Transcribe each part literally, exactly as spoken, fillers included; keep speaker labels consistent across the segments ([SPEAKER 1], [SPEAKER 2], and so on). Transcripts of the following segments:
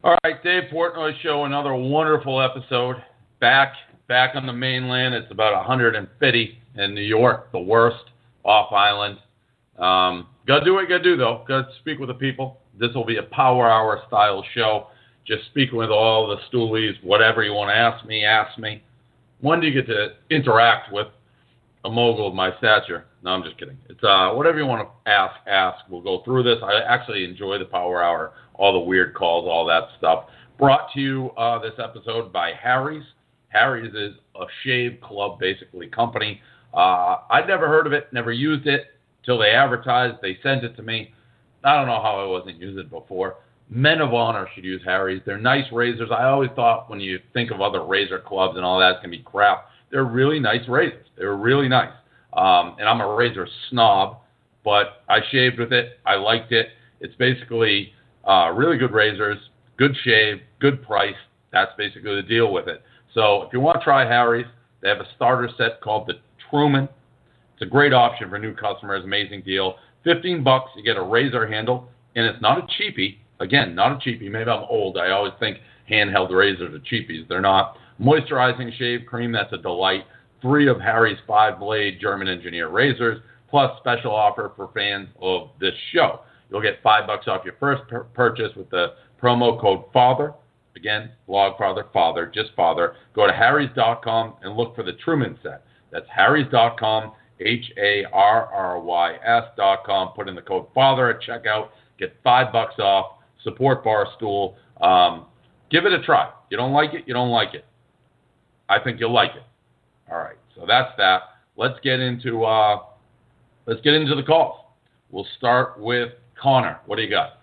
[SPEAKER 1] All right, Dave Portnoy Show, another wonderful episode. Back, back on the mainland. It's about one hundred fifty in New York, the worst, off island. Um, gotta do what you gotta do, though. Gotta speak with the people. This will be a power hour style show. Just speaking with all the stoolies, whatever you want to ask me, ask me. When do you get to interact with a mogul of my stature? No, I'm just kidding. It's uh, whatever you want to ask, ask. We'll go through this. I actually enjoy the power hour, all the weird calls, all that stuff. Brought to you uh, this episode by Harry's. Harry's is a shave club, basically, company. Uh, I'd never heard of it, never used it till they advertised. They sent it to me. I don't know how I wasn't using it before. Men of honor should use Harry's. They're nice razors. I always thought when you think of other razor clubs and all that, it's going to be crap. They're really nice razors. They're really nice. Um, and I'm a razor snob, but I shaved with it. I liked it. It's basically uh, really good razors, good shave, good price. That's basically the deal with it. So if you want to try Harry's, they have a starter set called the Truman. It's a great option for new customers. Amazing deal. fifteen bucks, you get a razor handle, and it's not a cheapie. Again, not a cheapie. Maybe I'm old. I always think handheld razors are cheapies. They're not. Moisturizing shave cream, that's a delight. Three of Harry's five-blade German engineer razors, plus special offer for fans of this show. You'll get five bucks off your first per- purchase with the promo code FATHER. Again, blog father, father, just father. Go to harrys dot com and look for the Truman set. That's harrys dot com, H A R R Y S dot com. Put in the code FATHER at checkout. Get five bucks off. Support Barstool. Um, give it a try. You don't like it, you don't like it. I think you'll like it. All right, so that's that. Let's get into uh, let's get into the calls. We'll start with Connor. What do you got?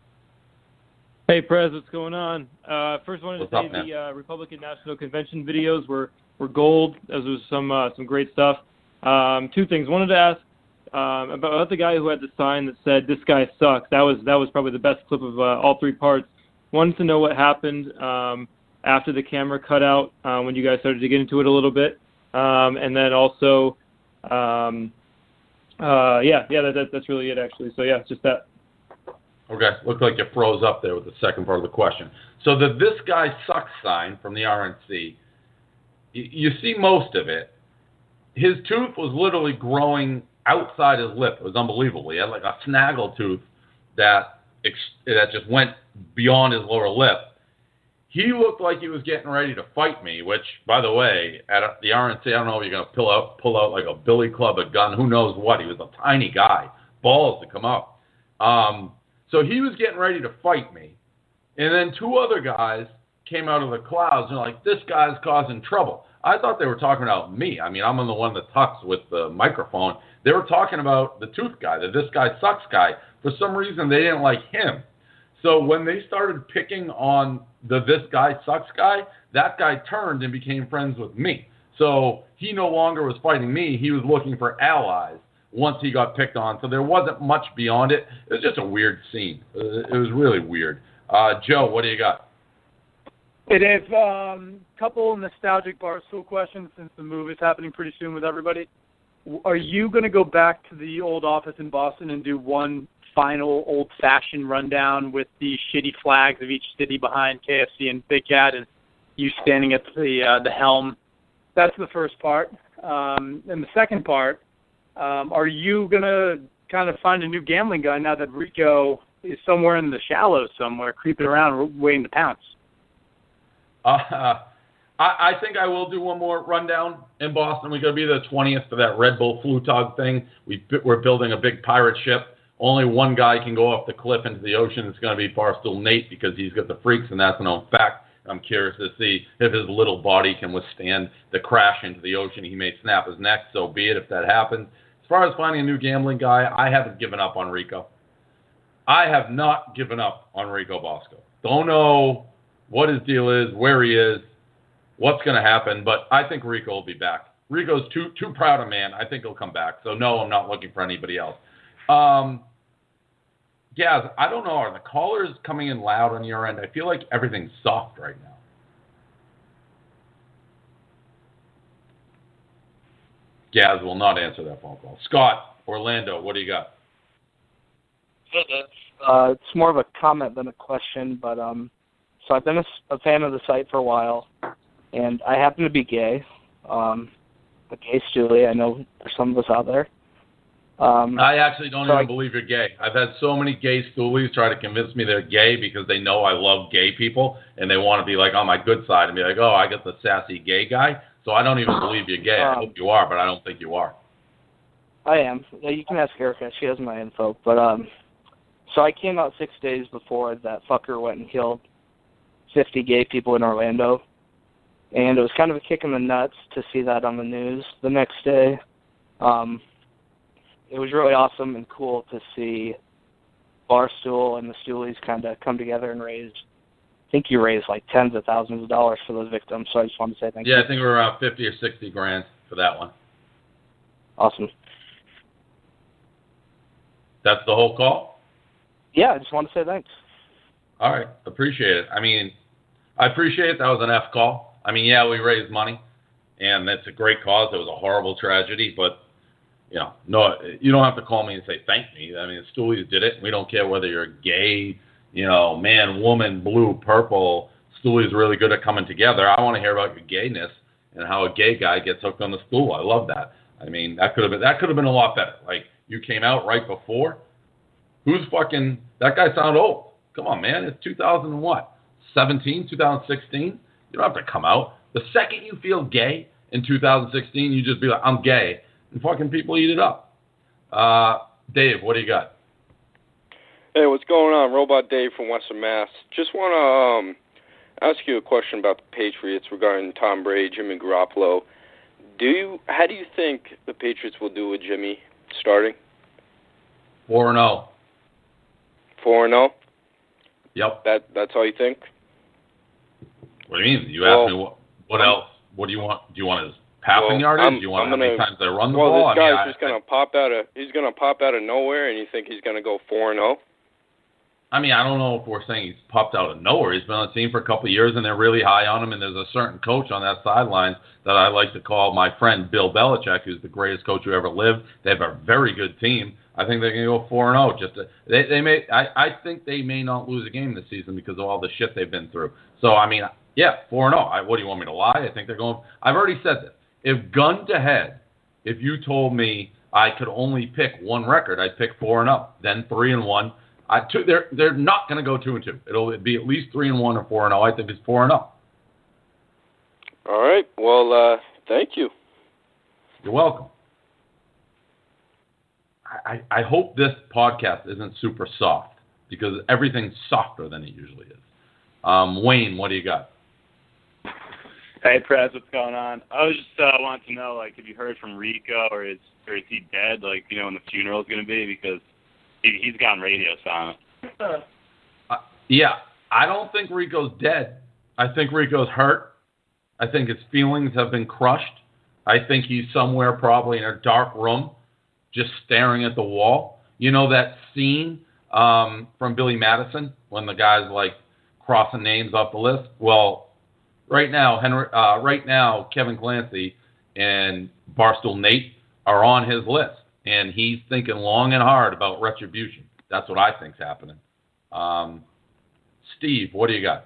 [SPEAKER 2] Hey, Prez, what's going on? Uh, first, wanted
[SPEAKER 1] what's
[SPEAKER 2] to say
[SPEAKER 1] up, man?
[SPEAKER 2] the uh, Republican National Convention videos were, were gold. Those was some uh, some great stuff. Um, two things. Wanted to ask um, about, about the guy who had the sign that said "This guy sucks." That was that was probably the best clip of uh, all three parts. Wanted to know what happened um, after the camera cut out uh, when you guys started to get into it a little bit. Um, and then also, um, uh, yeah, yeah, that, that, that's really it, actually. So, yeah, just that.
[SPEAKER 1] Okay, looked like you froze up there with the second part of the question. So the "This guy sucks" sign from the R N C, you, you see most of it. His tooth was literally growing outside his lip. It was unbelievable. He had like a snaggle tooth that ex- that just went beyond his lower lip. He looked like he was getting ready to fight me, which, by the way, at the R N C, I don't know if you're going to pull out, pull out like a billy club, a gun, who knows what. He was a tiny guy, balls to come up. Um, so he was getting ready to fight me. And then two other guys came out of the clouds and like, this guy's causing trouble. I thought they were talking about me. I mean, I'm the one that talks with the microphone. They were talking about the tooth guy, the "This guy sucks" guy. For some reason, they didn't like him. So when they started picking on the "This guy sucks" guy, that guy turned and became friends with me. So he no longer was fighting me. He was looking for allies once he got picked on. So there wasn't much beyond it. It was just a weird scene. It was really weird. Uh, Joe, what do you got?
[SPEAKER 3] Hey, Dave. A um, couple nostalgic Barstool questions since the move is happening pretty soon with everybody. Are you going to go back to the old office in Boston and do one final old-fashioned rundown with the shitty flags of each city behind K F C and Big Cat and you standing at the uh, the helm? That's the first part. Um, and the second part, um, are you going to kind of find a new gambling guy now that Rico is somewhere in the shallows somewhere, creeping around waiting to pounce?
[SPEAKER 1] Uh, I, I think I will do one more rundown in Boston. We're going to be the twentieth for that Red Bull Flutog thing. We, we're building a big pirate ship. Only one guy can go off the cliff into the ocean. It's going to be Barstool Nate because he's got the freaks, and that's a known fact. I'm curious to see if his little body can withstand the crash into the ocean. He may snap his neck, so be it if that happens. As far as finding a new gambling guy, I haven't given up on Rico. I have not given up on Rico Bosco. Don't know what his deal is, where he is, what's going to happen, but I think Rico will be back. Rico's too too proud a man. I think he'll come back. So, no, I'm not looking for anybody else. Um, Gaz, I don't know. Are the callers coming in loud on your end? I feel like everything's soft right now. Gaz will not answer that phone call. Scott, Orlando, what do you got?
[SPEAKER 4] Uh, it's more of a comment than a question, but um, so I've been a, a fan of the site for a while, and I happen to be gay. Um, a gay stoolie. I know there's some of us out there. Um,
[SPEAKER 1] I actually don't
[SPEAKER 4] so
[SPEAKER 1] even
[SPEAKER 4] I,
[SPEAKER 1] believe you're gay. I've had so many gay stoolies try to convince me they're gay because they know I love gay people, and they want to be like on my good side and be like, oh, I get the sassy gay guy. So I don't even believe you're gay. I
[SPEAKER 4] Um,
[SPEAKER 1] hope you are, but I don't think you are.
[SPEAKER 4] I am. Yeah, you can ask Erica. She has my info. But um, so I came out six days before that fucker went and killed fifty gay people in Orlando, and it was kind of a kick in the nuts to see that on the news the next day. Um, it was really awesome and cool to see Barstool and the Stoolies kind of come together and raise. I think you raised like tens of thousands of dollars for those victims. So I just wanted to say thank
[SPEAKER 1] yeah,
[SPEAKER 4] you.
[SPEAKER 1] I think we're around fifty or sixty grand for that one.
[SPEAKER 4] Awesome.
[SPEAKER 1] That's the whole call?
[SPEAKER 4] Yeah, I just wanted to say thanks.
[SPEAKER 1] All right. Appreciate it. I mean, I appreciate it. That was an F call. I mean, yeah, we raised money, and that's a great cause. It was a horrible tragedy, but, you know, no, you don't have to call me and say thank me. I mean, the Stoolies did it. We don't care whether you're gay, you know, man, woman, blue, purple. Stoolies are really good at coming together. I want to hear about your gayness and how a gay guy gets hooked on the stool. I love that. I mean, that could have been that could have been a lot better. Like, you came out right before. Who's fucking that guy? Sound old? Come on, man. It's two thousand what? seventeen, two thousand sixteen. You don't have to come out. The second you feel gay in two thousand sixteen, you just be like, I'm gay, and fucking people eat it up. Uh, Dave, what do you got?
[SPEAKER 5] Hey, what's going on? Robot Dave from Western Mass. Just want to um, ask you a question about the Patriots regarding Tom Brady, Jimmy Garoppolo. Do you? How do you think the Patriots will do with Jimmy starting?
[SPEAKER 1] Four and zero.
[SPEAKER 5] Four and zero.
[SPEAKER 1] Yep.
[SPEAKER 5] That that's all you think?
[SPEAKER 1] What do you mean? You
[SPEAKER 5] well,
[SPEAKER 1] asked me what, what else? What do you want? Do you want his passing
[SPEAKER 5] well,
[SPEAKER 1] yardage?
[SPEAKER 5] I'm,
[SPEAKER 1] do you want
[SPEAKER 5] I'm
[SPEAKER 1] how many
[SPEAKER 5] gonna,
[SPEAKER 1] times they run the
[SPEAKER 5] well,
[SPEAKER 1] ball?
[SPEAKER 5] Well, this
[SPEAKER 1] I
[SPEAKER 5] guy's
[SPEAKER 1] mean,
[SPEAKER 5] just
[SPEAKER 1] I,
[SPEAKER 5] gonna pop out of he's gonna pop out of nowhere, and you think he's gonna go four and zero?
[SPEAKER 1] I mean, I don't know if we're saying he's popped out of nowhere. He's been on the team for a couple of years, and they're really high on him. And there's a certain coach on that sideline that I like to call my friend Bill Belichick, who's the greatest coach who ever lived. They have a very good team. I think they're going to go four and zero. Just to, they they may. I, I think they may not lose a game this season because of all the shit they've been through. So I mean, yeah, four and zero. I, what do you want me to lie? I think they're going. I've already said this. If gun to head, if you told me I could only pick one record, I'd pick four and zero. Then three and one. I, two, they're they're not going to go two and two. It'll be at least three and one or four and zero. I think it's four and zero.
[SPEAKER 5] All right. Well, uh, thank you.
[SPEAKER 1] You're welcome. I, I hope this podcast isn't super soft because everything's softer than it usually is. Um, Wayne, what do you got?
[SPEAKER 6] Hey, Prez, what's going on? I was just uh, wanting to know, like, have you heard from Rico, or is or is he dead? Like, you know, when the funeral's going to be, because he, he's gone radio silent.
[SPEAKER 1] Uh, yeah, I don't think Rico's dead. I think Rico's hurt. I think his feelings have been crushed. I think he's somewhere probably in a dark room just staring at the wall. You know that scene um, from Billy Madison when the guy's like crossing names off the list? Well, right now, Henry, uh, right now, Kevin Clancy and Barstool Nate are on his list, and he's thinking long and hard about retribution. That's what I think's happening. Um, Steve, what do you got?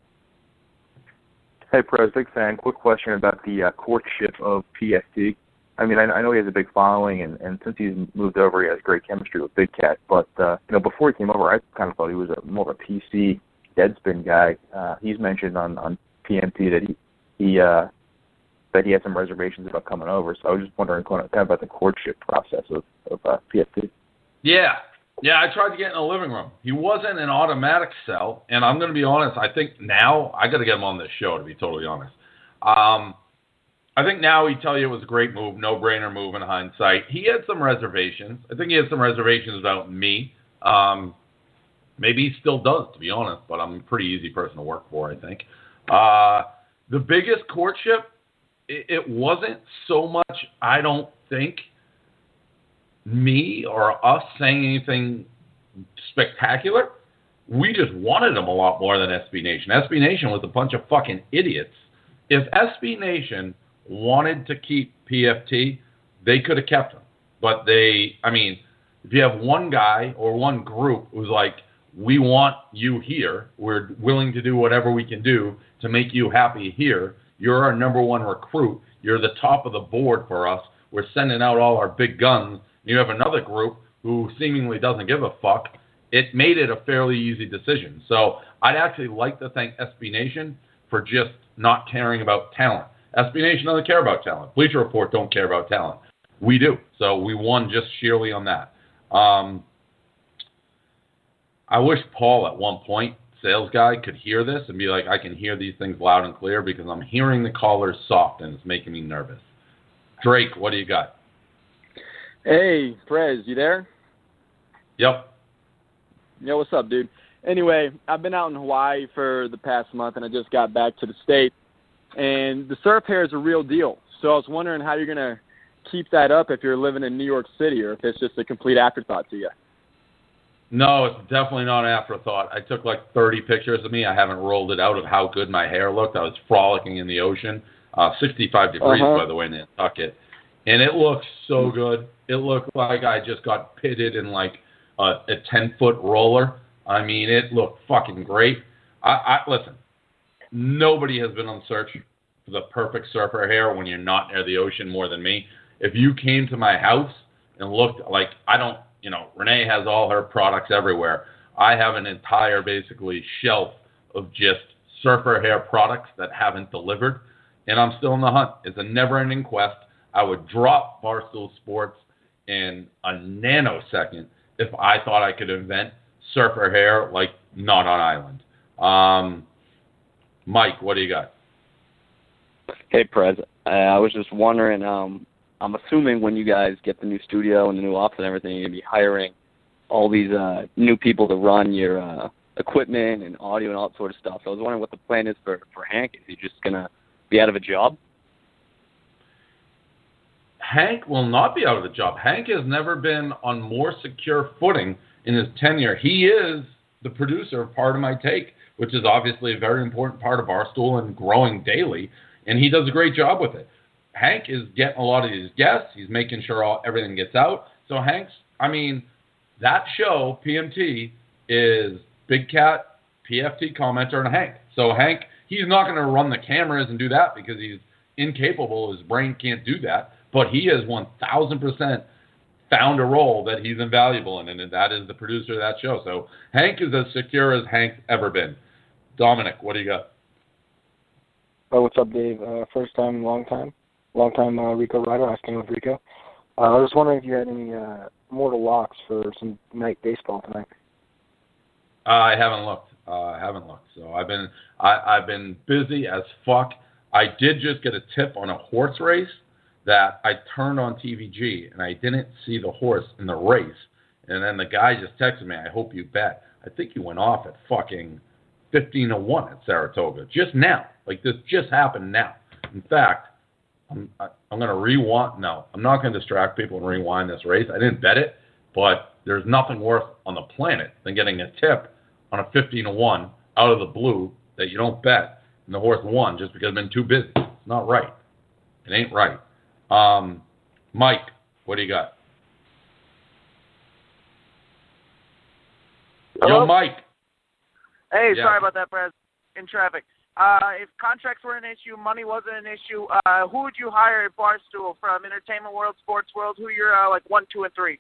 [SPEAKER 7] Hey, Prez, big fan. Quick question about the uh, courtship of P F T. I mean, I, I know he has a big following, and, and since he's moved over, he has great chemistry with Big Cat. But, uh, you know, before he came over, I kind of thought he was a, more of a P C, Deadspin guy. Uh, he's mentioned on, on P M T that he he uh, that he had some reservations about coming over. So I was just wondering kind of, kind of about the courtship process of, of uh, P F T.
[SPEAKER 1] Yeah. Yeah, I tried to get in the living room. He wasn't an automatic sell, and I'm going to be honest, I think now, I got to get him on this show, to be totally honest. Um, I think now he'd tell you it was a great move, no-brainer move in hindsight. He had some reservations. I think he had some reservations about me. Um, maybe he still does, to be honest, but I'm a pretty easy person to work for, I think. Uh, the biggest courtship, it, it wasn't so much, I don't think, me or us saying anything spectacular. We just wanted him a lot more than S B Nation. S B Nation was a bunch of fucking idiots. If S B Nation wanted to keep P F T, they could have kept him. But they, I mean, if you have one guy or one group who's like, we want you here. We're willing to do whatever we can do to make you happy here. You're our number one recruit. You're the top of the board for us. We're sending out all our big guns. You have another group who seemingly doesn't give a fuck. It made it a fairly easy decision. So I'd actually like to thank S B Nation for just not caring about talent. S B Nation doesn't care about talent. Bleacher Report don't care about talent. We do. So we won just sheerly on that. Um, I wish Paul at one point, sales guy, could hear this and be like, I can hear these things loud and clear because I'm hearing the callers soft and it's making me nervous. Drake, what do you got?
[SPEAKER 8] Hey, Prez, you there?
[SPEAKER 1] Yep.
[SPEAKER 8] Yo, what's up, dude? Anyway, I've been out in Hawaii for the past month, and I just got back to the state. And the surf hair is a real deal. So I was wondering how you're going to keep that up if you're living in New York City or if it's just a complete afterthought to you.
[SPEAKER 1] No, it's definitely not an afterthought. I took like thirty pictures of me. I haven't rolled it out of how good my hair looked. I was frolicking in the ocean. Uh, sixty-five degrees,
[SPEAKER 8] uh-huh.
[SPEAKER 1] by the way, in Nantucket. And it looked so good. It looked like I just got pitted in like a, a ten-foot roller. I mean, it looked fucking great. I, I listen, nobody has been on the search for the perfect surfer hair when you're not near the ocean more than me. If you came to my house and looked like, I don't, you know, Renee has all her products everywhere. I have an entire, basically, shelf of just surfer hair products that haven't delivered, and I'm still in the hunt. It's a never-ending quest. I would drop Barstool Sports in a nanosecond if I thought I could invent surfer hair like not on island. Um, Mike, what do you got?
[SPEAKER 9] Hey, Prez. Uh, I was just wondering, um, I'm assuming when you guys get the new studio and the new office and everything, you're going to be hiring all these uh, new people to run your uh, equipment and audio and all that sort of stuff. So I was wondering what the plan is for, for Hank. Is he just going to be out of a job?
[SPEAKER 1] Hank will not be out of the job. Hank has never been on more secure footing in his tenure. He is the producer of Part of My Take, which is obviously a very important part of Barstool and growing daily, and he does a great job with it. Hank is getting a lot of these guests. He's making sure all everything gets out. So Hank's, I mean, that show, P M T, is Big Cat, P F T commenter, and Hank. So Hank, he's not going to run the cameras and do that because he's incapable. His brain can't do that. But he has one thousand percent found a role that he's invaluable in, and that is the producer of that show. So Hank is as secure as Hank's ever been. Dominic, what do you got?
[SPEAKER 10] Oh, what's up, Dave? Uh, first time, long time. Long time uh, Rico rider. I was staying with Rico. Uh, I was wondering if you had any uh, mortal locks for some night baseball tonight.
[SPEAKER 1] Uh, I haven't looked. Uh, I haven't looked. So I've been I, I've been busy as fuck. I did just get a tip on a horse race that I turned on T V G, and I didn't see the horse in the race. And then the guy just texted me, I hope you bet. I think he went off at fucking fifteen to one at Saratoga. Just now. Like, this just happened now. In fact, I'm, I, I'm going to rewind. No, I'm not going to distract people and rewind this race. I didn't bet it, but there's nothing worse on the planet than getting a tip on a fifteen to one out of the blue that you don't bet, and the horse won just because I've been too busy. It's not right. It ain't right. Um, Mike, what do you got?
[SPEAKER 11] Hello?
[SPEAKER 1] Yo, Mike.
[SPEAKER 11] Hey,
[SPEAKER 1] Yeah.
[SPEAKER 11] sorry about that, Brad. In traffic. Uh, if contracts were an issue, money wasn't an issue, uh, who would you hire at Barstool from Entertainment World, Sports World? Who are your, uh, like, one, two, and three?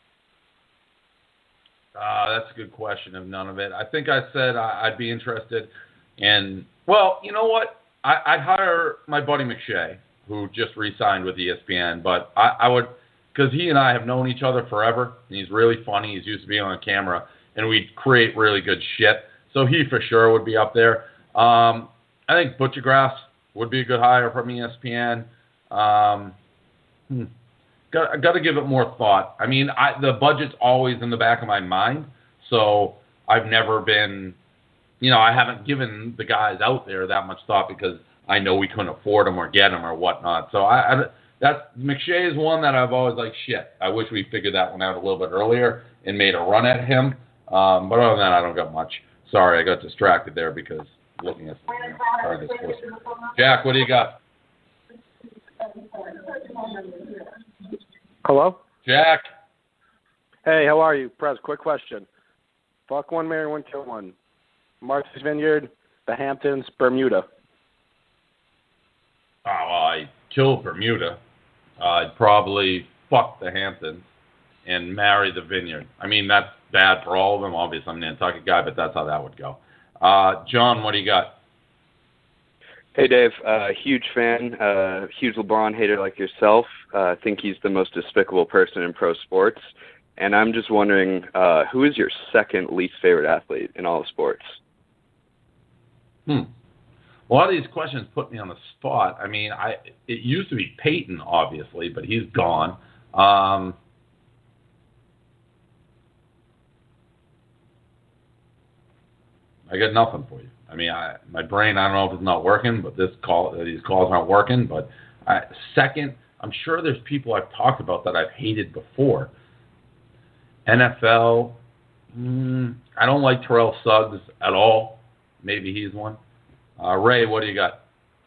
[SPEAKER 1] Uh, that's a good question of none of it. I think I said I, I'd be interested in, well, you know what? I, I'd hire my buddy McShay, who just re-signed with E S P N, but I, I would, because he and I have known each other forever, and he's really funny. He's used to being on camera, and we create really good shit. So he for sure would be up there. Um, I think Butchergrass would be a good hire from E S P N. Um, hmm. got, I got to give it more thought. I mean, I, the budget's always in the back of my mind, so I've never been, you know, I haven't given the guys out there that much thought because I know we couldn't afford them or get them or whatnot. So I, I that's McShay is one that I've always like, shit, I wish we figured that one out a little bit earlier and made a run at him. Um, but other than that, I don't got much. Sorry, I got distracted there because looking at something else. Sorry, this was- Jack, what do you got?
[SPEAKER 12] Hello?
[SPEAKER 1] Jack.
[SPEAKER 12] Hey, how are you? Prez, quick question.
[SPEAKER 8] Fuck one, marry one, kill one. Martha's Vineyard, the Hamptons, Bermuda.
[SPEAKER 1] Oh, I'd kill Bermuda. Uh, I'd probably fuck the Hamptons and marry the Vineyard. I mean, that's bad for all of them. Obviously, I'm a Nantucket guy, but that's how that would go. Uh, John, what do you got?
[SPEAKER 9] Hey, Dave. Uh, huge fan, uh, huge LeBron hater like yourself. I uh, think he's the most despicable person in pro sports. And I'm just wondering, uh, who is your second least favorite athlete in all of sports?
[SPEAKER 1] Hmm. A lot of these questions put me on the spot. I mean, I it used to be Peyton, obviously, but he's gone. Um, I got nothing for you. I mean, I, my brain, I don't know if it's not working, but this call, these calls aren't working. But I, second, I'm sure there's people I've talked about that I've hated before. N F L, mm, I don't like Terrell Suggs at all. Maybe he's one. Uh, Ray, what do you got?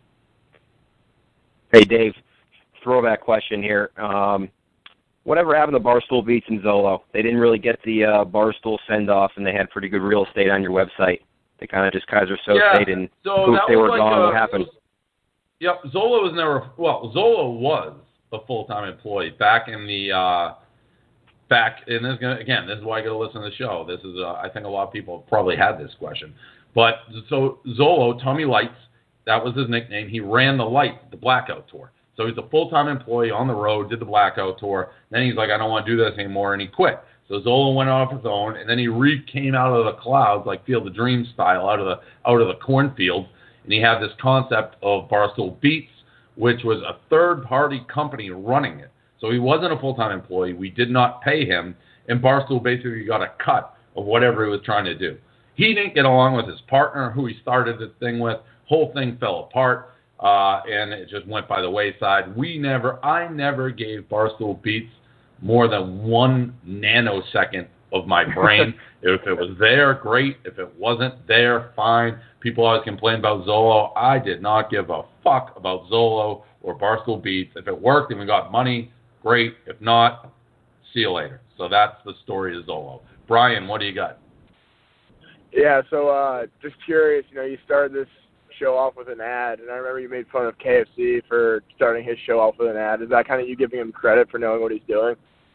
[SPEAKER 12] Hey, Dave. Throwback question here. Um, whatever happened to Barstool Beats and Zolo? They didn't really get the uh, Barstool send-off, and they had pretty good real estate on your website. They kind of just Kaiser Sose
[SPEAKER 1] yeah,
[SPEAKER 12] and
[SPEAKER 1] so
[SPEAKER 12] poof, they were
[SPEAKER 1] like
[SPEAKER 12] gone.
[SPEAKER 1] A,
[SPEAKER 12] what happened?
[SPEAKER 1] Was, yep, Zolo was never, well, Zolo was a full-time employee back in the, uh, back, and this is gonna, again, this is why I got to listen to the show. This is, uh, I think a lot of people probably had this question. But, so Zolo, Tommy Lights, that was his nickname. He ran the Lights, the Blackout Tour. So he's a full-time employee on the road, did the Blackout Tour. Then he's like, I don't want to do this anymore, and he quit. So Zola went off his own, and then he re came out of the clouds, like Field of Dreams style, out of the out of the cornfield, and he had this concept of Barstool Beats, which was a third-party company running it. So he wasn't a full-time employee. We did not pay him, and Barstool basically got a cut of whatever he was trying to do. He didn't get along with his partner, who he started the thing with. Whole thing fell apart, uh, and it just went by the wayside. We never, I never gave Barstool Beats more than one nanosecond of my brain. If it was there, great. If it wasn't there, fine. People always complain about Zolo. I did not give a fuck about Zolo or Barstool Beats. If it worked and we got money, great. If not, see you later. So that's the story of Zolo. Brian, what do you got?
[SPEAKER 13] Yeah, so uh, just curious, you know, you started this show off with an ad, and I remember you made fun of K F C for starting his show off with an ad. Is that kind of you giving him credit for knowing what he's doing?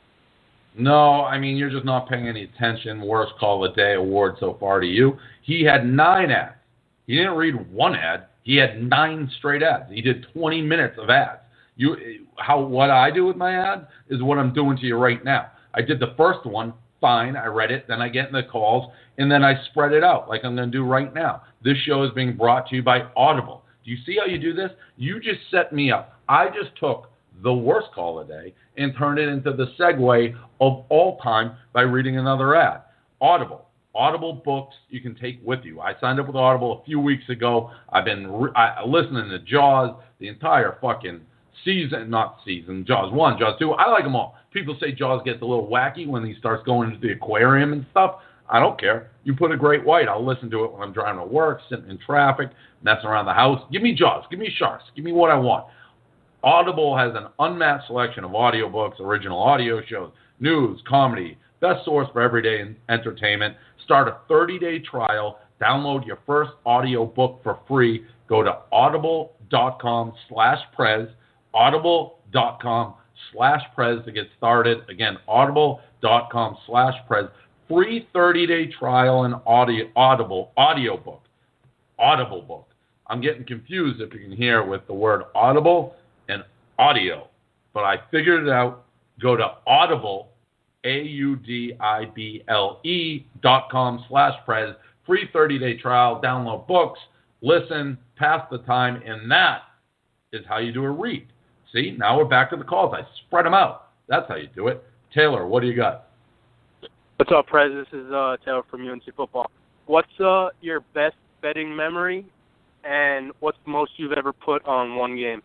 [SPEAKER 1] No, I mean, you're just not paying any attention. Worst call of the day award so far to you. He had nine ads. He didn't read one ad. He had nine straight ads. He did twenty minutes of ads. You, how what I do with my ad is what I'm doing to you right now. I did the first one, fine. I read it. Then I get in the calls, and then I spread it out like I'm going to do right now. This show is being brought to you by Audible. Do you see how you do this? You just set me up. I just took the worst call of the day and turned it into the segue of all time by reading another ad. Audible. Audible books you can take with you. I signed up with Audible a few weeks ago. I've been re- I, listening to Jaws, the entire fucking season, not season, Jaws one, Jaws two. I like them all. People say Jaws gets a little wacky when he starts going into the aquarium and stuff. I don't care. You put a great white. I'll listen to it when I'm driving to work, sitting in traffic, messing around the house. Give me Jaws. Give me Sharks. Give me what I want. Audible has an unmatched selection of audiobooks, original audio shows, news, comedy, best source for everyday entertainment. Start a thirty-day trial. Download your first audiobook for free. Go to audible.com slash prez, audible.com slash prez to get started. Again, audible.com slash prez. Free thirty-day trial and audio, Audible, audiobook, Audible book. I'm getting confused, if you can hear, with the word audible and audio. But I figured it out. Go to Audible, A U D I B L E dot com slash prez. Free thirty-day trial. Download books. Listen. Pass the time. And that is how you do a read. See? Now we're back to the calls. I spread them out. That's how you do it. Taylor, what do you got?
[SPEAKER 14] What's up, Prez? This is uh, Taylor from U N C Football. What's uh, your best betting memory, and what's the most you've ever put on one game?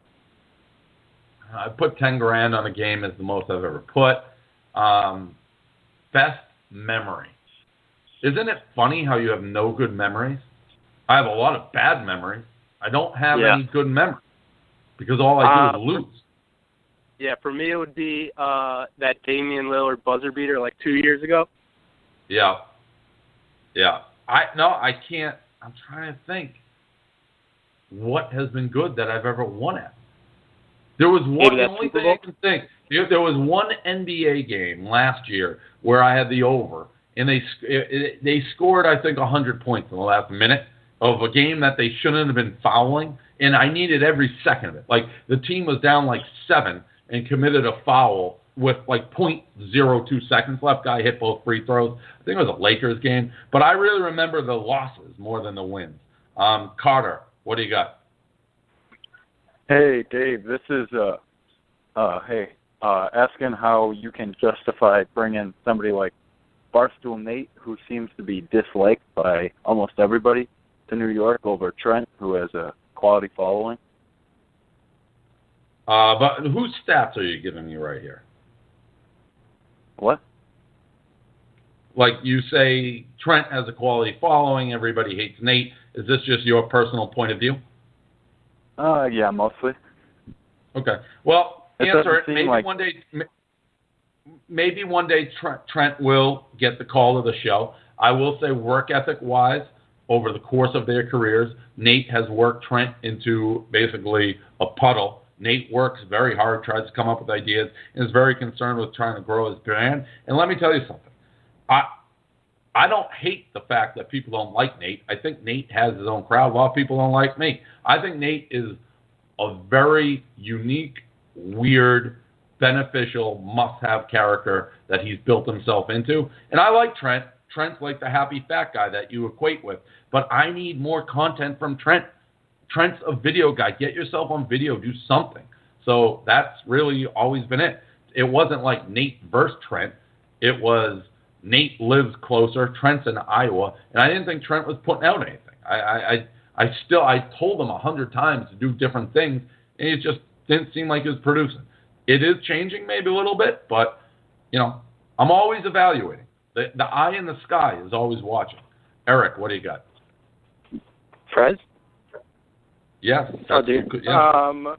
[SPEAKER 1] I put ten grand on a game is the most I've ever put. Um, best memory. Isn't it funny how you have no good memories? I have a lot of bad memories. I don't have
[SPEAKER 14] yeah.
[SPEAKER 1] any good memories because all I do
[SPEAKER 14] uh,
[SPEAKER 1] is lose.
[SPEAKER 14] Yeah, for me it would be uh, that Damian Lillard buzzer beater like two years ago.
[SPEAKER 1] Yeah. Yeah. I no, I can't. I'm trying to think what has been good that I've ever won at. There was one. The only thing I can think. There was one N B A game last year where I had the over, and they it, it, they scored I think one hundred points in the last minute of a game that they shouldn't have been fouling, and I needed every second of it. Like the team was down like seven and committed a foul with like zero point zero two seconds left. Guy hit both free throws. I think it was a Lakers game, but I really remember the losses more than the wins. Um, Carter, what do you got?
[SPEAKER 15] Hey, Dave, this is uh, uh, hey, uh, asking how you can justify bringing somebody like Barstool Nate, who seems to be disliked by almost everybody, to New York over Trent, who has a quality following.
[SPEAKER 1] Uh, but whose stats are you giving me right here?
[SPEAKER 15] What?
[SPEAKER 1] Like you say, Trent has a quality following. Everybody hates Nate. Is this just your personal point of view?
[SPEAKER 15] Uh, yeah, mostly.
[SPEAKER 1] Okay. Well,
[SPEAKER 15] it
[SPEAKER 1] answer it. Maybe
[SPEAKER 15] like...
[SPEAKER 1] one day. Maybe one day Trent, Trent will get the call to the show. I will say, work ethic wise, over the course of their careers, Nate has worked Trent into basically a puddle. Nate works very hard, tries to come up with ideas, and is very concerned with trying to grow his brand. And let me tell you something. I I don't hate the fact that people don't like Nate. I think Nate has his own crowd. A lot of people don't like me. I think Nate is a very unique, weird, beneficial, must-have character that he's built himself into. And I like Trent. Trent's like the happy fat guy that you equate with. But I need more content from Trent. Trent's a video guy. Get yourself on video. Do something. So that's really always been it. It wasn't like Nate versus Trent. It was Nate lives closer. Trent's in Iowa. And I didn't think Trent was putting out anything. I I, I still, I told him a hundred times to do different things, and it just didn't seem like he was producing. It is changing maybe a little bit, but, you know, I'm always evaluating. The, the eye in the sky is always watching. Eric, what do you got?
[SPEAKER 14] Fred?
[SPEAKER 1] Yes.
[SPEAKER 14] Oh, dude.
[SPEAKER 1] Good, yeah.
[SPEAKER 14] Um,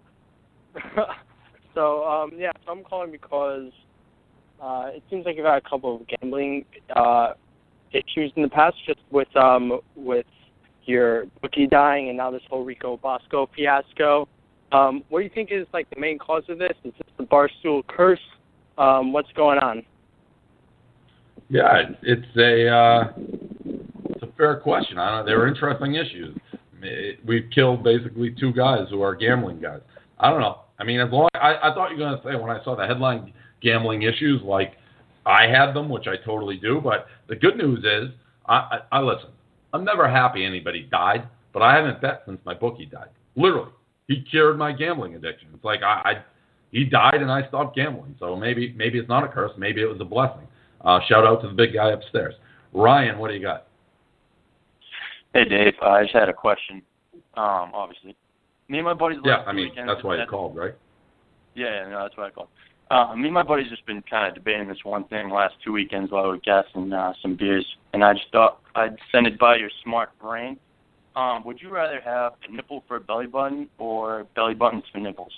[SPEAKER 14] so, um, yeah, so I'm calling because uh, it seems like you've had a couple of gambling uh, issues in the past, just with um, with your bookie dying and now this whole Rico Bosco fiasco. Um, what do you think is like the main cause of this? Is this the Barstool curse? Um, what's going on?
[SPEAKER 1] Yeah, it's a uh, it's a fair question. I don't know. They're interesting issues. We've killed basically two guys who are gambling guys. I don't know. I mean, as long I, I thought you were going to say when I saw the headline gambling issues, like I had them, which I totally do. But the good news is, I, I, I listen. I'm never happy anybody died, but I haven't bet since my bookie died. Literally, he cured my gambling addiction. It's like I, I he died and I stopped gambling. So maybe maybe it's not a curse. Maybe it was a blessing. Uh, shout out to the big guy upstairs. Ryan, what do you got?
[SPEAKER 16] Hey, Dave. Uh, I just had a question. Um, obviously, me and my buddies.
[SPEAKER 1] Yeah, I mean that's why you called, right?
[SPEAKER 16] Yeah, no, that's why I called. Uh, me and my buddies just been kind of debating this one thing the last two weekends while we were gassing uh, some beers, and I just thought I'd send it by your smart brain. Um, would you rather have a nipple for a belly button or belly buttons for nipples?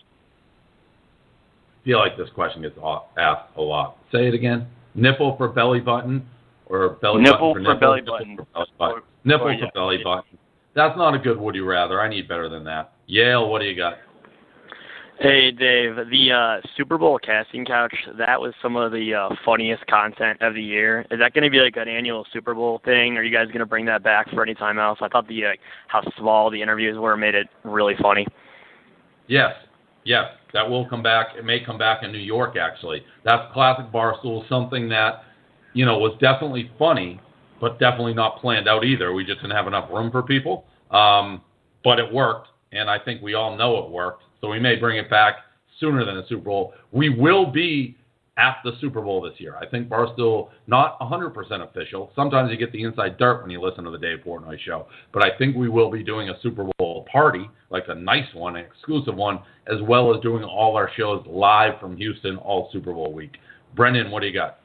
[SPEAKER 1] I feel like this question gets asked a lot. Say it again. Nipple for belly button or belly
[SPEAKER 16] nipple
[SPEAKER 1] button for,
[SPEAKER 16] for belly
[SPEAKER 1] nipple?
[SPEAKER 16] button.
[SPEAKER 1] Nipple for belly button.
[SPEAKER 16] Or,
[SPEAKER 1] nipple
[SPEAKER 16] or,
[SPEAKER 1] for
[SPEAKER 16] yeah,
[SPEAKER 1] belly
[SPEAKER 16] yeah.
[SPEAKER 1] button. That's not a good would you rather. I need better than that. Yale, what do you got?
[SPEAKER 17] Hey, Dave, the uh, Super Bowl casting couch, that was some of the uh, funniest content of the year. Is that going to be like an annual Super Bowl thing? Are you guys going to bring that back for any time else? I thought the uh, how small the interviews were made it really funny.
[SPEAKER 1] Yes, yes, that will come back. It may come back in New York, actually. That's classic Barstool, something that, you know, was definitely funny, but definitely not planned out either. We just didn't have enough room for people. Um, but it worked, and I think we all know it worked. So we may bring it back sooner than the Super Bowl. We will be at the Super Bowl this year. I think Barstool, not one hundred percent official. Sometimes you get the inside dirt when you listen to the Dave Portnoy show. But I think we will be doing a Super Bowl party, like a nice one, an exclusive one, as well as doing all our shows live from Houston all Super Bowl week. Brendan, what do you got?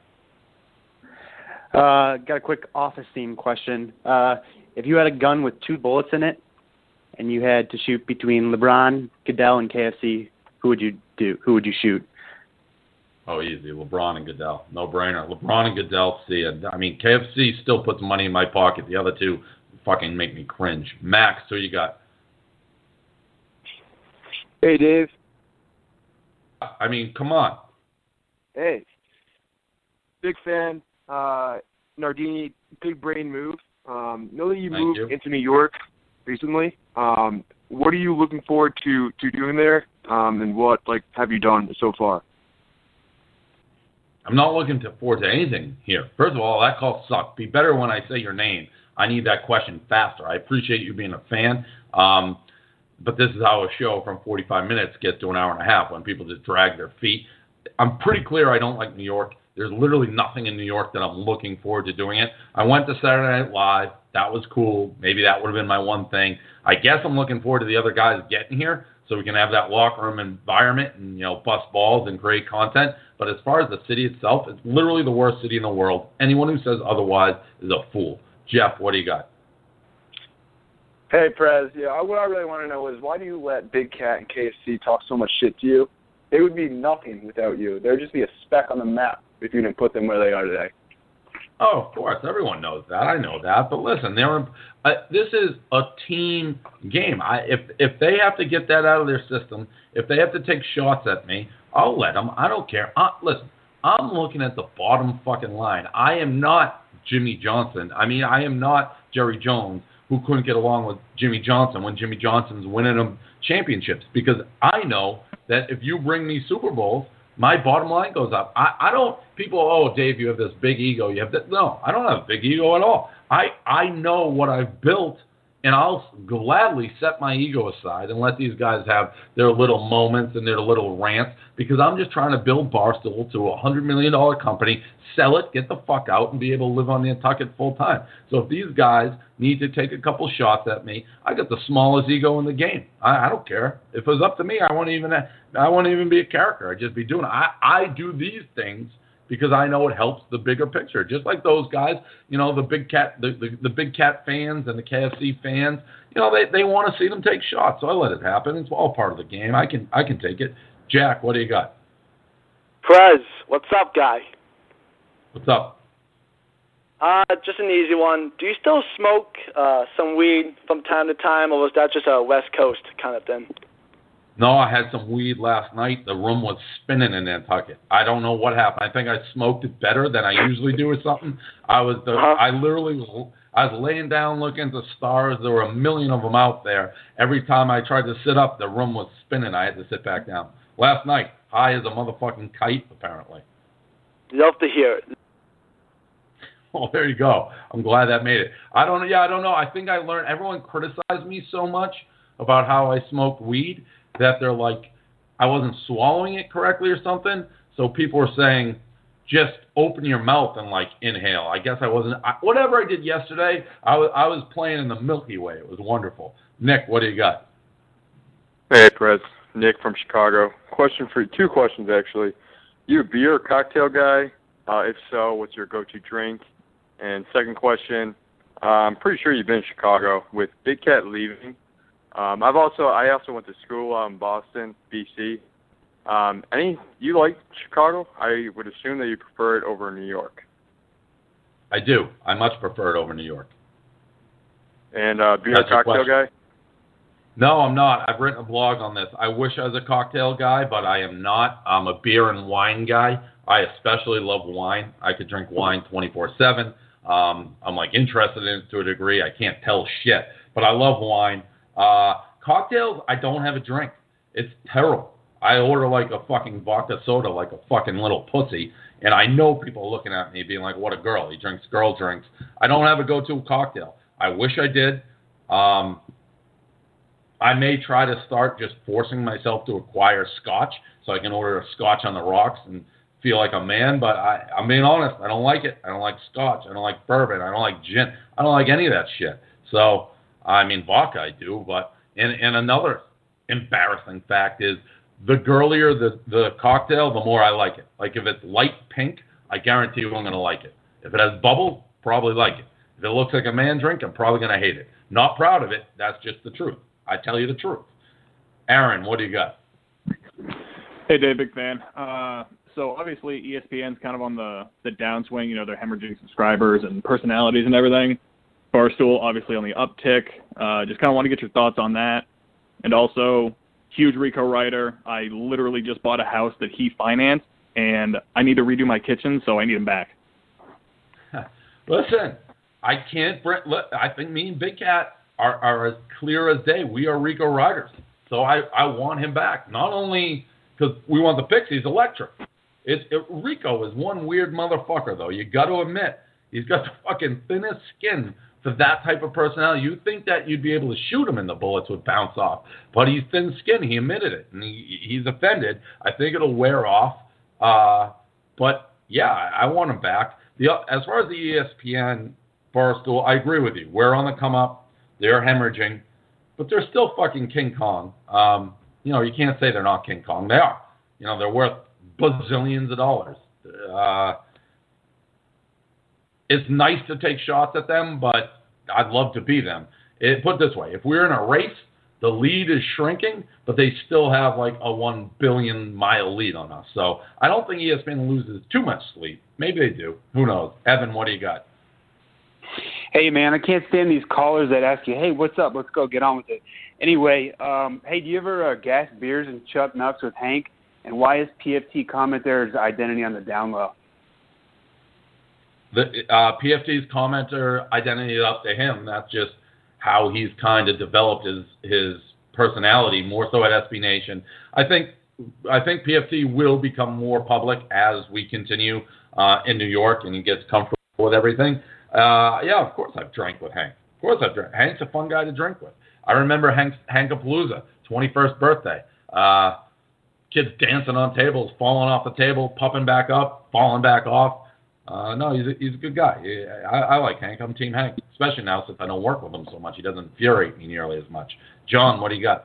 [SPEAKER 18] Uh, got a quick office theme question. Uh, if you had a gun with two bullets in it, and you had to shoot between LeBron, Goodell, and K F C, who would you do? Who would you shoot?
[SPEAKER 1] Oh, easy. LeBron and Goodell. No brainer. LeBron and Goodell, see it. I mean, K F C still puts money in my pocket. The other two fucking make me cringe. Max, who you got?
[SPEAKER 13] Hey, Dave.
[SPEAKER 1] I mean, come on.
[SPEAKER 13] Hey. Big fan. Uh, Nardini, big brain move. Um, know that you
[SPEAKER 1] Thank
[SPEAKER 13] moved
[SPEAKER 1] you.
[SPEAKER 13] into New York recently. Um, what are you looking forward to, to doing there? Um, and what like have you done so far?
[SPEAKER 1] I'm not looking to forward to anything here. First of all, that call sucked. Be better when I say your name. I need that question faster. I appreciate you being a fan, um, but this is how a show from forty-five minutes gets to an hour and a half when people just drag their feet. I'm pretty clear I don't like New York. There's literally nothing in New York that I'm looking forward to doing it. I went to Saturday Night Live. That was cool. Maybe that would have been my one thing. I guess I'm looking forward to the other guys getting here so we can have that locker room environment and, you know, bust balls and create content. But as far as the city itself, it's literally the worst city in the world. Anyone who says otherwise is a fool. Jeff, what do you got?
[SPEAKER 13] Hey, Prez. Yeah, what I really want to know is why do you let Big Cat and K F C talk so much shit to you? They would be nothing without you. They'd just be a speck on the map if you didn't put them where they are today.
[SPEAKER 1] Oh, of course. Everyone knows that. I know that. But listen, they're, uh, this is a team game. I, if if they have to get that out of their system, if they have to take shots at me, I'll let them. I don't care. Uh, listen, I'm looking at the bottom fucking line. I am not Jimmy Johnson. I mean, I am not Jerry Jones, who couldn't get along with Jimmy Johnson when Jimmy Johnson's winning them championships. Because I know that if you bring me Super Bowls, my bottom line goes up. I, I don't, people, oh, Dave, you have this big ego. You have that. No, I don't have a big ego at all. I, I know what I've built, and I'll gladly set my ego aside and let these guys have their little moments and their little rants because I'm just trying to build Barstool to a one hundred million dollars company, sell it, get the fuck out, and be able to live on Nantucket full time. So if these guys need to take a couple shots at me, I got the smallest ego in the game. I, I don't care. If it was up to me, I wouldn't even I wouldn't even be a character. I'd just be doing it. I, I do these things because I know it helps the bigger picture. Just like those guys, you know, the big cat the, the, the big cat fans and the K F C fans, you know, they, they want to see them take shots. So I let it happen. It's all part of the game. I can I can take it. Jack, what do you got?
[SPEAKER 19] Prez, what's up, guy?
[SPEAKER 1] What's up?
[SPEAKER 19] Uh, just an easy one. Do you still smoke uh, some weed from time to time, or was that just a West Coast kind of thing?
[SPEAKER 1] No, I had some weed last night. The room was spinning in Nantucket. I don't know what happened. I think I smoked it better than I usually do or something. I was, the, uh-huh. I literally was, I was laying down looking at the stars. There were a million of them out there. Every time I tried to sit up, the room was spinning. I had to sit back down. Last night, high as a motherfucking kite, apparently.
[SPEAKER 19] Love to hear it.
[SPEAKER 1] Well, there you go. I'm glad that made it. I don't. Yeah, I don't know. I think I learned. Everyone criticized me so much about how I smoked weed that they're like, I wasn't swallowing it correctly or something. So people were saying, just open your mouth and like inhale. I guess I wasn't. I, whatever I did yesterday, I was I was playing in the Milky Way. It was wonderful. Nick, what do you got?
[SPEAKER 20] Hey, Prez. Nick from Chicago. Question for you. Two questions actually. You a beer or cocktail guy? Uh, if so, what's your go-to drink? And second question, uh, I'm pretty sure you've been in Chicago with Big Cat leaving. Um, I've also I also went to school out in Boston, B C. Um, any you like Chicago? I would assume that you prefer it over New York.
[SPEAKER 1] I do. I much prefer it over New York.
[SPEAKER 20] And uh, beer
[SPEAKER 1] That's
[SPEAKER 20] or cocktail guy?
[SPEAKER 1] No, I'm not. I've written a blog on this. I wish I was a cocktail guy, but I am not. I'm a beer and wine guy. I especially love wine. I could drink wine twenty-four seven. Um, I'm like interested in it to a degree. I can't tell shit, but I love wine. Uh, cocktails, I don't have a drink. It's terrible. I order like a fucking vodka soda like a fucking little pussy, and I know people are looking at me being like, what a girl. He drinks girl drinks. I don't have a go-to cocktail. I wish I did. Um, I may try to start just forcing myself to acquire scotch so I can order a scotch on the rocks and feel like a man, but I, I'm being honest. I don't like it. I don't like scotch. I don't like bourbon. I don't like gin. I don't like any of that shit. So, I mean, vodka I do, but, and, and another embarrassing fact is the girlier the, the cocktail, the more I like it. Like if it's light pink, I guarantee you I'm going to like it. If it has bubble, probably like it. If it looks like a man drink, I'm probably going to hate it. Not proud of it. That's just the truth. I tell you the truth. Aaron, what do you got?
[SPEAKER 2] Hey, Dave, big fan. Uh,
[SPEAKER 21] so obviously E S P N's kind of on the, the downswing. You know, they're hemorrhaging subscribers and personalities and everything. Barstool, obviously, on the uptick. Uh, just kind of want to get your thoughts on that. And also, huge Rico writer. I literally just bought a house that he financed, and I need to redo my kitchen, so I need him back.
[SPEAKER 1] Listen, I can't. Look, I think me and Big Cat are, are as clear as day. We are Rico riders, so I, I want him back. Not only because we want the picks, he's electric. It, it, Rico is one weird motherfucker, though. You got to admit, he's got the fucking thinnest skin for that type of personality. You'd think that you'd be able to shoot him and the bullets would bounce off. But he's thin-skinned. He admitted it. And he, he's offended. I think it'll wear off. Uh, but, yeah, I, I want him back. The, as far as the E S P N Barstool, I agree with you. We're on the come-up. They're hemorrhaging. But they're still fucking King Kong. Um, you know, you can't say they're not King Kong. They are. You know, they're worth bazillions of dollars. Uh It's nice to take shots at them, but I'd love to be them. It, put it this way, if we're in a race, the lead is shrinking, but they still have like a one billion mile lead on us. So I don't think E S P N loses too much sleep. Maybe they do. Who knows? Evan, what do you got?
[SPEAKER 18] Hey, man, I can't stand these callers that ask you, hey, what's up? Let's go get on with it. Anyway, um, hey, do you ever uh, gas beers and chuck nuts with Hank? And why is P F T commenter's identity on the down low?
[SPEAKER 1] The uh, P F T's commenter identity is up to him. That's just how he's kind of developed his his personality, more so at S B Nation. I think I think P F T will become more public as we continue uh, in New York and he gets comfortable with everything. Uh, yeah, of course I've drank with Hank. Of course I've drank. Hank's a fun guy to drink with. I remember Hank's Hankapalooza, twenty-first birthday. Uh, kids dancing on tables, falling off the table, popping back up, falling back off. Uh, no, he's a, he's a good guy. I, I like Hank. I'm Team Hank, especially now since I don't work with him so much. He doesn't infuriate me nearly as much. John, what do you got?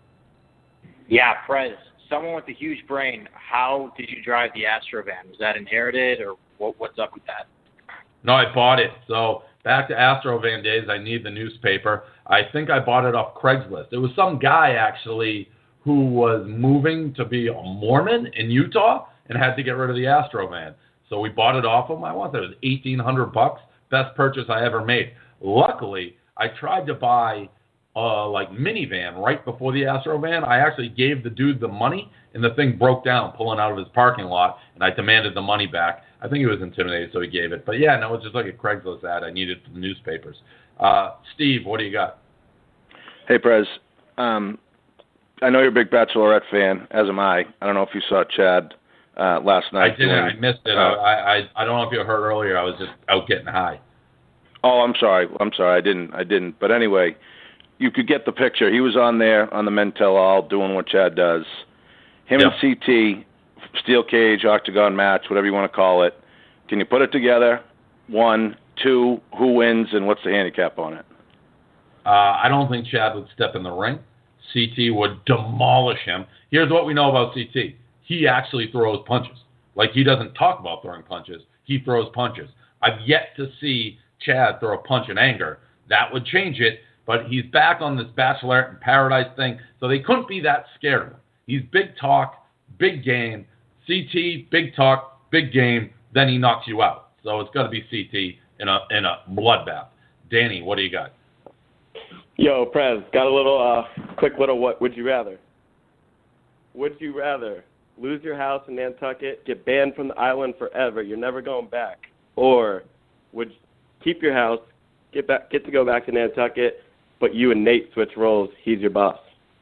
[SPEAKER 22] Yeah, Prez, someone with a huge brain, how did you drive the Astrovan? Was that inherited, or what, what's up with that?
[SPEAKER 1] No, I bought it. So back to Astrovan days, I need the newspaper. I think I bought it off Craigslist. It was some guy, actually, who was moving to be a Mormon in Utah and had to get rid of the Astrovan. So we bought it off him. I want that. It was eighteen hundred bucks. Best purchase I ever made. Luckily, I tried to buy uh, like minivan right before the Astrovan. I actually gave the dude the money, and the thing broke down pulling out of his parking lot, and I demanded the money back. I think he was intimidated, so he gave it. But yeah, no, it's just like a Craigslist ad. I needed it for the newspapers. Uh, Steve, what do you got?
[SPEAKER 23] Hey, Prez. Um, I know you're a big Bachelorette fan, as am I. I don't know if you saw Chad uh, last night.
[SPEAKER 1] I didn't. I missed it. Uh, I, I I don't know if you heard earlier. I was just out getting high.
[SPEAKER 23] Oh, I'm sorry. I'm sorry. I didn't. I didn't. But anyway, you could get the picture. He was on there on the Men Tell All doing what Chad does. Him
[SPEAKER 1] Yep.
[SPEAKER 23] and C T, steel cage, octagon match, whatever you want to call it. Can you put it together? One, two, who wins, and what's the handicap on it?
[SPEAKER 1] Uh, I don't think Chad would step in the ring. C T would demolish him. Here's what we know about C T. He actually throws punches. Like, he doesn't talk about throwing punches. He throws punches. I've yet to see Chad throw a punch in anger. That would change it, but he's back on this Bachelorette in Paradise thing, so they couldn't be that scared of him. He's big talk, big game. C T, big talk, big game, then he knocks you out. So it's got to be C T in a in a bloodbath. Danny, what do you got?
[SPEAKER 24] Yo, Prez, got a little, uh, quick little what would you rather? Would you rather lose your house in Nantucket, get banned from the island forever, you're never going back, or would you keep your house, get back, get to go back to Nantucket, but you and Nate switch roles, he's your boss?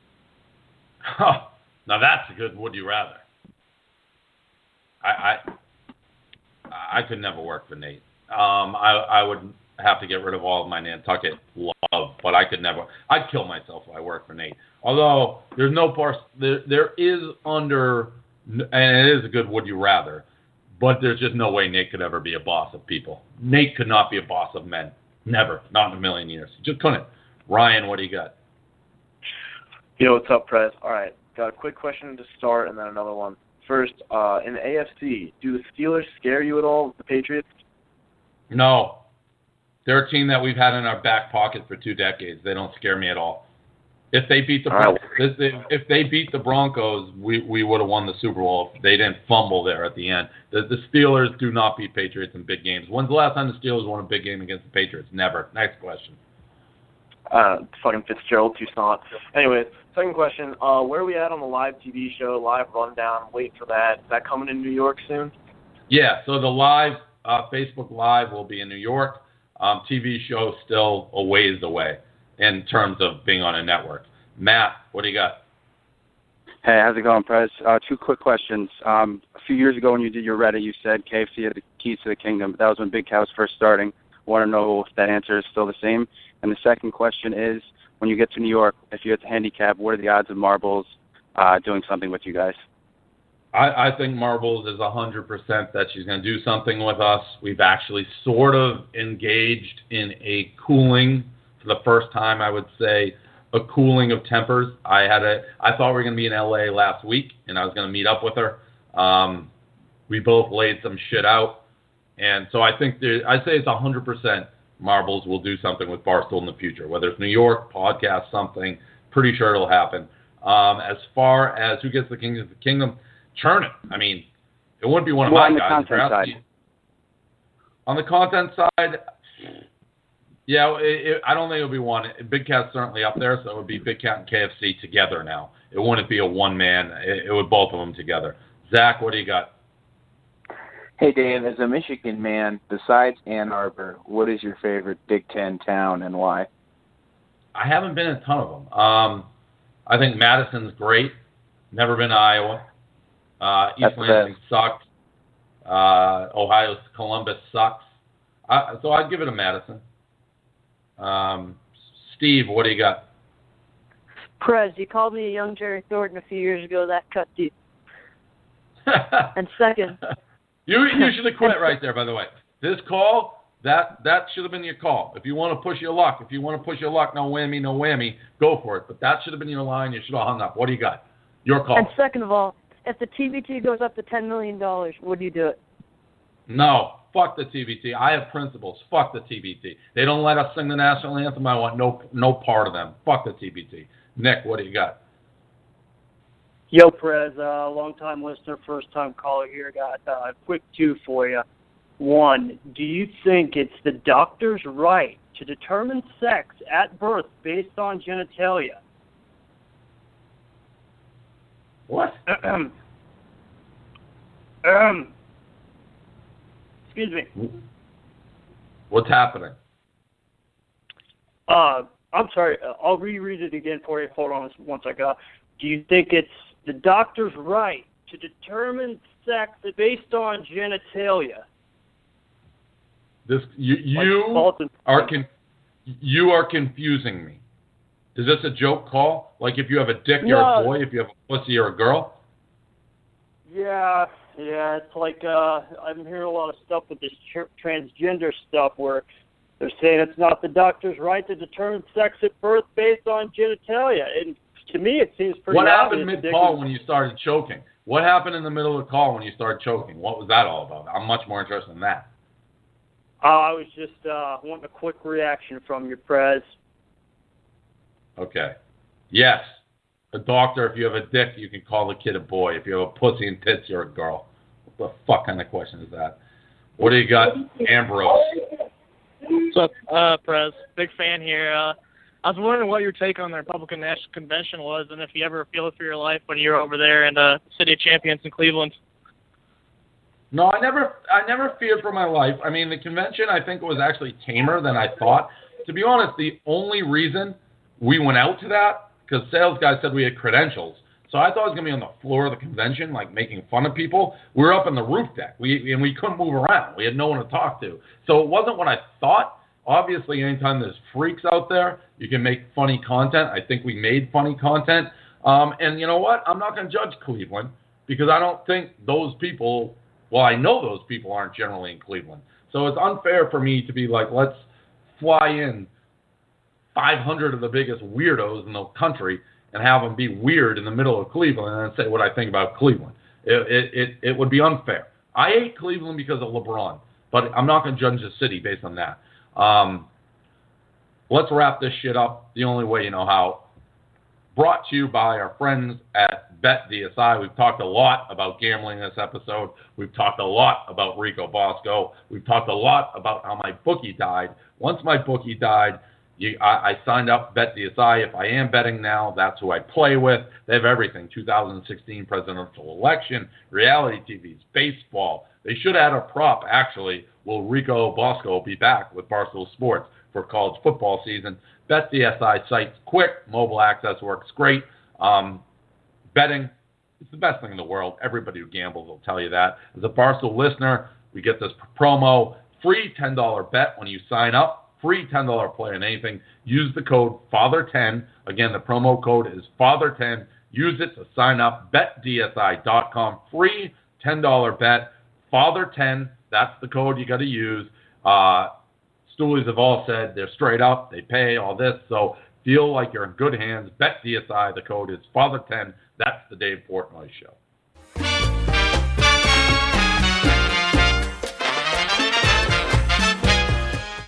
[SPEAKER 1] Huh. Now that's a good would you rather. I I, I could never work for Nate. Um, I I would have to get rid of all of my Nantucket love, but I could never. I'd kill myself if I worked for Nate. Although there's no part, there there is under, and it is a good would you rather, but there's just no way Nate could ever be a boss of people. Nate could not be a boss of men. Never, not in a million years. He just couldn't. Ryan, what do you got?
[SPEAKER 25] Yo, what's up, Prez? All right, got a quick question to start and then another one. First, uh, in the A F C, do the Steelers scare you at all, the Patriots?
[SPEAKER 1] No. They're a team that we've had in our back pocket for two decades. They don't scare me at all. If they beat the
[SPEAKER 23] All right.
[SPEAKER 1] if they beat the Broncos, we, we would have won the Super Bowl if they didn't fumble there at the end. The, the Steelers do not beat Patriots in big games. When's the last time the Steelers won a big game against the Patriots? Never. Next question.
[SPEAKER 25] Uh, fucking Fitzgerald, Toussaint. Anyways, second question. Uh, where are we at on the live T V show, live rundown? Wait for that. Is that coming in New York soon?
[SPEAKER 1] Yeah, so the live, uh, Facebook Live will be in New York. Um, T V show still a ways away in terms of being on a network. Matt, what do you got?
[SPEAKER 3] Hey, how's it going, Prez? Uh, two quick questions. Um, a few years ago when you did your Reddit, you said K F C had the keys to the kingdom, but that was when Big Cat was first starting. I want to know if that answer is still the same. And the second question is, when you get to New York, if you had to handicap, what are the odds of Marbles uh, doing something with you guys?
[SPEAKER 1] I, I think Marbles is one hundred percent that she's going to do something with us. We've actually sort of engaged in a cooling for the first time, I would say, a cooling of tempers. I had a, I thought we were going to be in L A last week, and I was going to meet up with her. Um, we both laid some shit out, and so I think there, I'd say it's one hundred percent Marbles will do something with Barstool in the future, whether it's New York, podcast, something. Pretty sure it'll happen. Um, as far as who gets the Kingdom, the Kingdom, churn it. I mean, it wouldn't be one of
[SPEAKER 3] well,
[SPEAKER 1] my
[SPEAKER 3] on the
[SPEAKER 1] guys.
[SPEAKER 3] content side.
[SPEAKER 1] On the content side, yeah, it, it, I don't think it'll be one. Big Cat's certainly up there, so it would be Big Cat and K F C together now. It wouldn't be a one-man. It, it would both of them together. Zach, what do you got?
[SPEAKER 4] Hey, Dave, as a Michigan man, besides Ann Arbor, what is your favorite Big Ten town and why?
[SPEAKER 1] I haven't been in a ton of them. Um, I think Madison's great. Never been to Iowa. Uh, East Lansing sucks. Uh, Ohio, Columbus sucks. I, so I'd give it a Madison. Um, Steve, what do you got?
[SPEAKER 5] Prez, you called me a young Jerry Thornton a few years ago. That cut deep. And second...
[SPEAKER 1] You you should have quit right there, by the way. This call, that that should have been your call. If you want to push your luck, if you want to push your luck, no whammy, no whammy, go for it. But that should have been your line. You should have hung up. What do you got? Your call.
[SPEAKER 5] And second of all, if the T V T goes up to ten million dollars, would you do it?
[SPEAKER 1] No. Fuck the T V T. I have principles. Fuck the T V T. They don't let us sing the national anthem. I want no no part of them. Fuck the T V T. Nick, what do you got?
[SPEAKER 14] Yo, Perez, uh, long-time listener, first-time caller here. Got uh, a quick two for you. One, do you think it's the doctor's right to determine sex at birth based on genitalia?
[SPEAKER 1] What?
[SPEAKER 14] um, um, excuse me.
[SPEAKER 1] What's happening?
[SPEAKER 14] Uh, I'm sorry. I'll reread it again for you. Hold on one second. Uh, do you think it's the doctor's right to determine sex based on genitalia?
[SPEAKER 1] This you you
[SPEAKER 14] Like
[SPEAKER 1] are con- you are confusing me. Is this a joke call? Like if you have a dick, you're
[SPEAKER 14] No.
[SPEAKER 1] a boy. If you have a pussy, you're a girl.
[SPEAKER 14] Yeah, yeah. It's like uh, I'm hearing a lot of stuff with this tr- transgender stuff where they're saying it's not the doctor's right to determine sex at birth based on genitalia. And to me, it seems pretty
[SPEAKER 1] What
[SPEAKER 14] obvious.
[SPEAKER 1] happened mid-call when you started choking? What happened in the middle of the call when you started choking? What was that all about? I'm much more interested in that.
[SPEAKER 14] Uh, I was just uh, wanting a quick reaction from you, Prez.
[SPEAKER 1] Okay. Yes. A doctor, if you have a dick, you can call the kid a boy. If you have a pussy and tits, you're a girl. What the fuck kind of question is that? What do you got, Ambrose?
[SPEAKER 6] What's up, uh, Prez? Big fan here. Uh, I was wondering what your take on the Republican National Convention was, and if you ever feel it for your life when you were over there in the City of Champions in Cleveland.
[SPEAKER 1] No, I never, I never feared for my life. I mean, the convention, I think, was actually tamer than I thought. To be honest, the only reason we went out to that, because sales guys said we had credentials, so I thought I was going to be on the floor of the convention, like making fun of people. We were up on the roof deck, we and we couldn't move around. We had no one to talk to. So it wasn't what I thought. Obviously, anytime there's freaks out there, you can make funny content. I think we made funny content. Um, and you know what? I'm not going to judge Cleveland because I don't think those people, well, I know those people aren't generally in Cleveland. So it's unfair for me to be like, let's fly in five hundred of the biggest weirdos in the country and have them be weird in the middle of Cleveland and then say what I think about Cleveland. It, it, it, it would be unfair. I hate Cleveland because of LeBron, but I'm not going to judge the city based on that. Um, let's wrap this shit up the only way you know how. brought to you by our friends at BetDSI. We've talked a lot about gambling this episode. We've talked a lot about Rico Bosco. We've talked a lot about how my bookie died. Once my bookie died, you, I, I signed up for BetDSI. If I am betting now, that's who I play with. They have everything. two thousand sixteen presidential election, reality T Vs, baseball. They should add a prop, actually. Will Rico Bosco be back with Barstool Sports for college football season? BetDSI site's quick. Mobile access works great. Um, betting is the best thing in the world. Everybody who gambles will tell you that. As a Barstool listener, we get this promo, free ten dollars bet when you sign up, free ten dollars play on anything. Use the code father ten. Again, the promo code is father ten. Use it to sign up, bet D S I dot com. Free ten dollars bet, father ten. That's the code you got to use. Uh, Stoolies have all said they're straight up, they pay, all this, so feel like you're in good hands. BetDSI, the code is father ten. That's the Dave Portnoy Show.